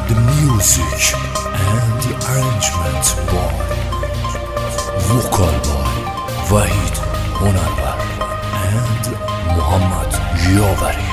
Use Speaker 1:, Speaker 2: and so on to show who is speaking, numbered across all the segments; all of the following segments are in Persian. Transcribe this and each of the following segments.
Speaker 1: The music and the arrangement by vocal by Wahid Honarvar and Muhammad Yavari.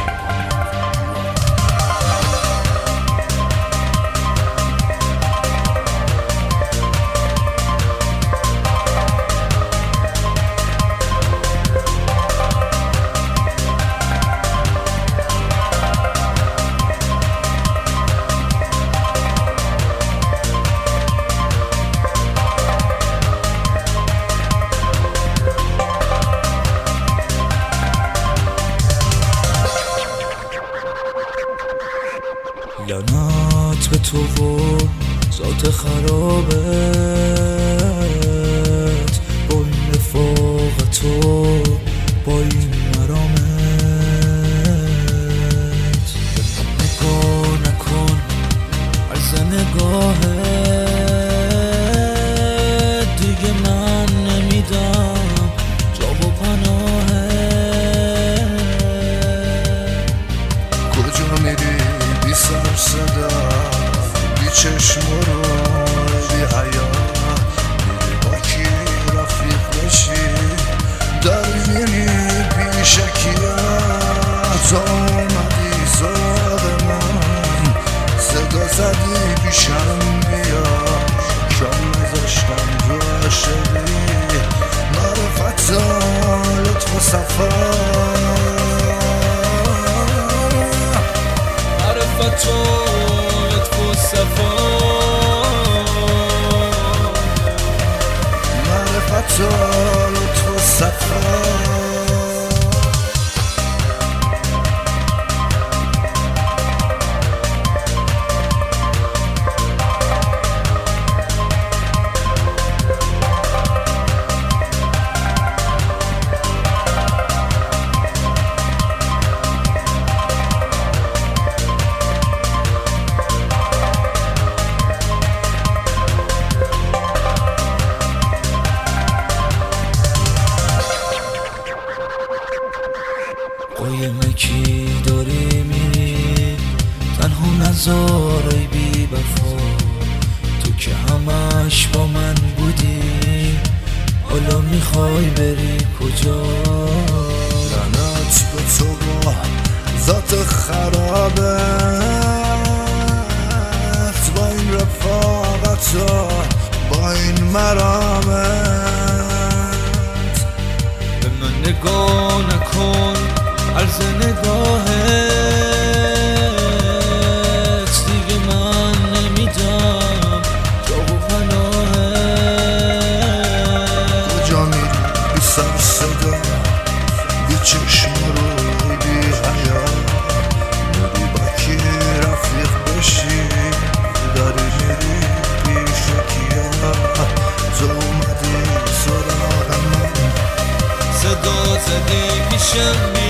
Speaker 2: لعنت به تو و ذات خرابت با این رفاقت و با این مرامت. نگاه نکن عرض نگاهت، دیگه من نمیدم جا و پناهت.
Speaker 3: کجا میری بی سر صدا، بی چشم و بی حیا، میری با کی رفیق بشی، داری میری پیش کیا. تو اومدی سراغ من، صدا زدی پیشم بیا، شام نذاشتم تو عاشقی، معرفت لطف و صفا.
Speaker 2: معرفت و لطف و صفا،
Speaker 3: معرفت و لطف و صفا.
Speaker 2: قایم کی داری میری، تنها نذار ای بی وفا. تو که همش با من بودی، حالا میخوای بری کجا؟
Speaker 3: لعنت به تو با ذات خرابت، با این رفاقت و با این مرامت.
Speaker 2: به من نگاه نکن عرض نگاهت، دیگه من نمیدم جا و پناهت.
Speaker 3: کجا میری بی سر صدا، بی چشم رو بی حیا، میری با کی رفیق بشی، داری میری پیش کیا. تو اومدی سراغ من،
Speaker 2: صدا زدی پیشم